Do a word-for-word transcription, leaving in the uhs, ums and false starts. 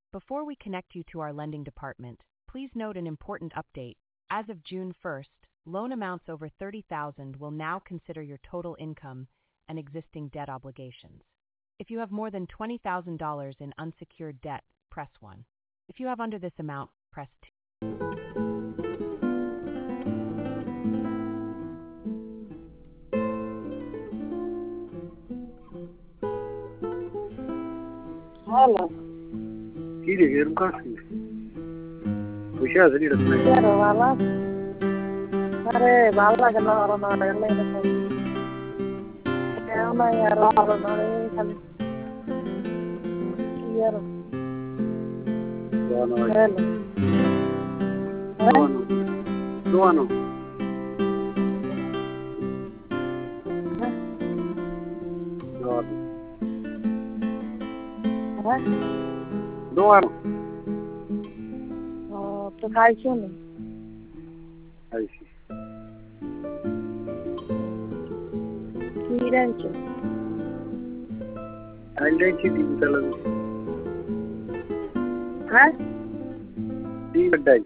Before we connect you to our lending department, please note an important update. As of June first, loan amounts over thirty thousand dollars will now consider your total income and existing debt obligations. If you have more than twenty thousand dollars in unsecured debt, press one. If you have under this amount, press two. Hello. Kiri yerim kasih. Pusha sini datang. Kero wala. Are wala kena orang orang lain itu. Kero na yaro orang orang kali. Yaro. Doano. Hello. Doano. Doano. Doano. Hah? Doano. Oh, tu kai sini. Aisy. Kiran tu. Anda citi dalam. Hah? Di bedai.